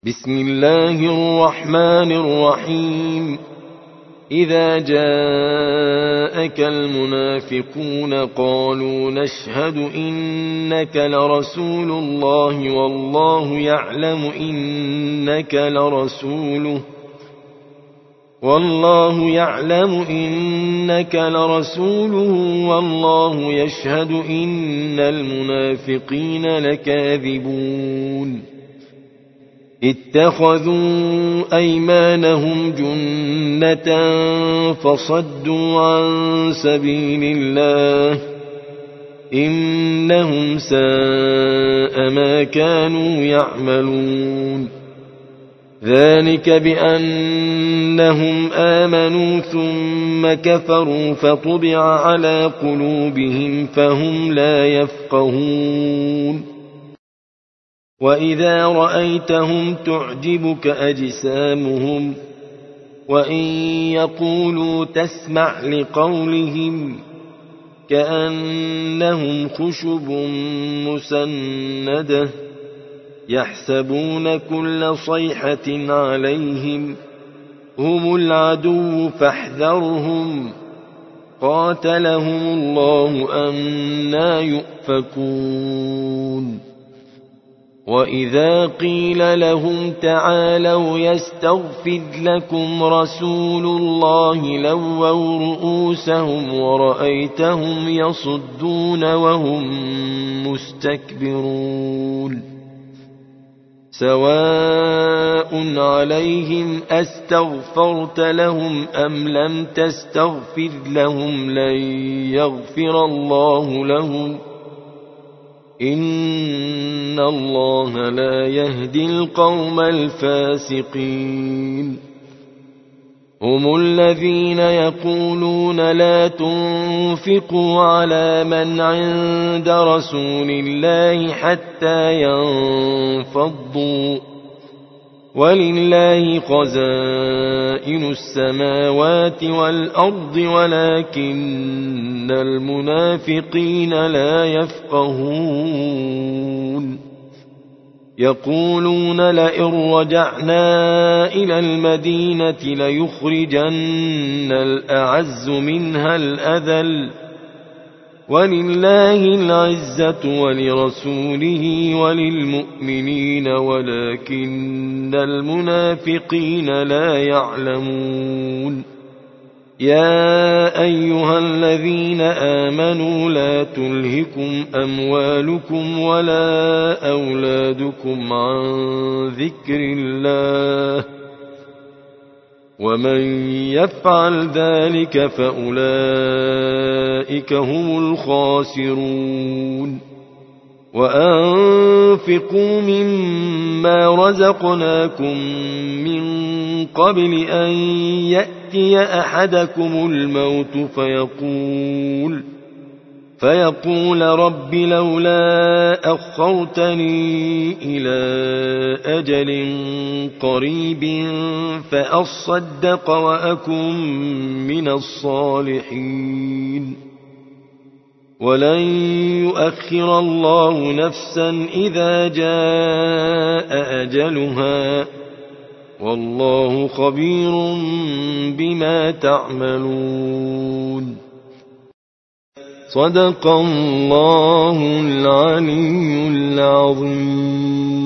بسم الله الرحمن الرحيم. إذا جاءك المنافقون قالوا نشهد إنك لرسول الله والله يعلم إنك لرسوله والله يشهد إن المنافقين لكاذبون. اتخذوا أيمانهم جنة فصدوا عن سبيل الله إنهم ساء ما كانوا يعملون. ذلك بأنهم آمنوا ثم كفروا فطبع على قلوبهم فهم لا يفقهون. وإذا رأيتهم تعجبك أجسامهم وإن يقولوا تسمع لقولهم كأنهم خشب مسندة يحسبون كل صيحة عليهم هم العدو فاحذرهم قاتلهم الله أنى يؤفكون. وإذا قيل لهم تعالوا يستغفر لكم رسول الله لووا رؤوسهم ورأيتهم يصدون وهم مستكبرون. سواء عليهم أستغفرت لهم أم لم تستغفر لهم لن يغفر الله لهم إن الله لا يهدي القوم الفاسقين. هم الذين يقولون لا تنفقوا على من عند رسول الله حتى ينفضوا ولله خزائن السماوات والأرض ولكن المنافقين لا يفقهون. يقولون لئن رجعنا إلى المدينة ليخرجن الأعز منها الأذل ولله العزة ولرسوله وللمؤمنين ولكن المنافقين لا يعلمون. يا أيها الذين آمنوا لا تلهكم أموالكم ولا أولادكم عن ذكر الله ومن يفعل ذلك فأولئك هم الخاسرون. وأنفقوا مما رزقناكم من قبل أن يأتي أحدكم الموت فيقول رب لولا أخرتني إلى أجل قريب فأصدق وأكن من الصالحين. ولن يؤخر الله نفسا إذا جاء أجلها والله خبير بما تعملون. صدق الله العلي العظيم.